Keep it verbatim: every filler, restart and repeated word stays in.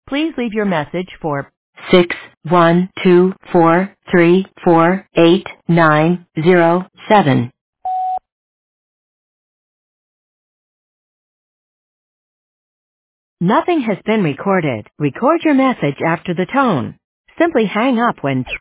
Please leave your message for six one two four three four eight nine zero seven. Nothing has been recorded. Record your message after the tone. Simply hang up when